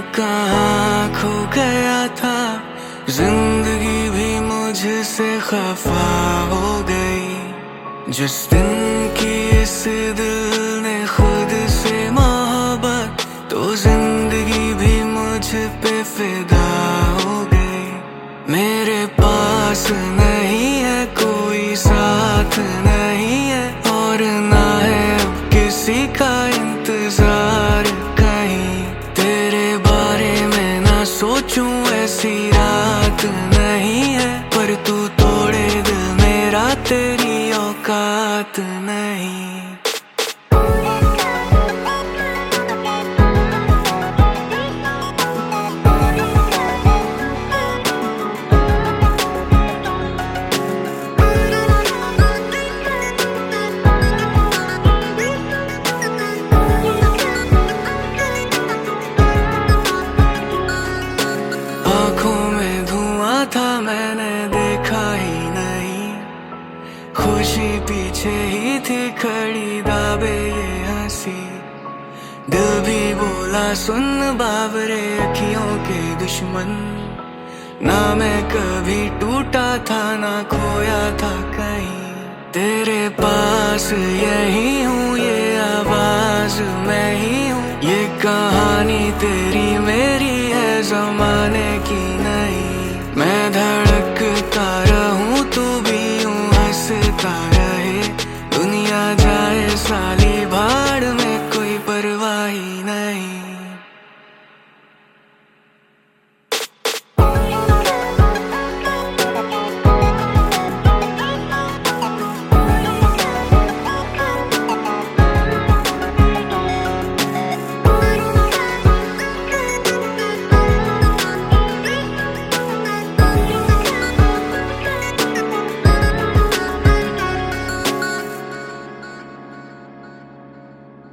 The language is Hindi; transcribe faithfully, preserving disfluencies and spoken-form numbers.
कहाँ खो गया था, जिंदगी भी मुझसे खफा हो गई। जिस दिन की इस दिल ने खुद से मोहब्बत, तो जिंदगी भी मुझ पे फिदा हो गई। मेरे पास नहीं है कोई साथ नहीं है, और ना है अब किसी का इंतजार कहीं। तेरे बारे में ना सोचूं ऐसी रात नहीं है, पर तू तोड़े दिल मेरा तेरी औकात नहीं। था मैंने देखा ही नहीं, खुशी पीछे ही थी खड़ी दाबे ये हंसी। दिल भी बोला सुन बाबरे अखियों के दुश्मन, ना मैं कभी टूटा था ना खोया था कहीं। तेरे पास यही हूँ, ये आवाज मैं ही हूँ, ये कहानी तेरी मेरी है जमा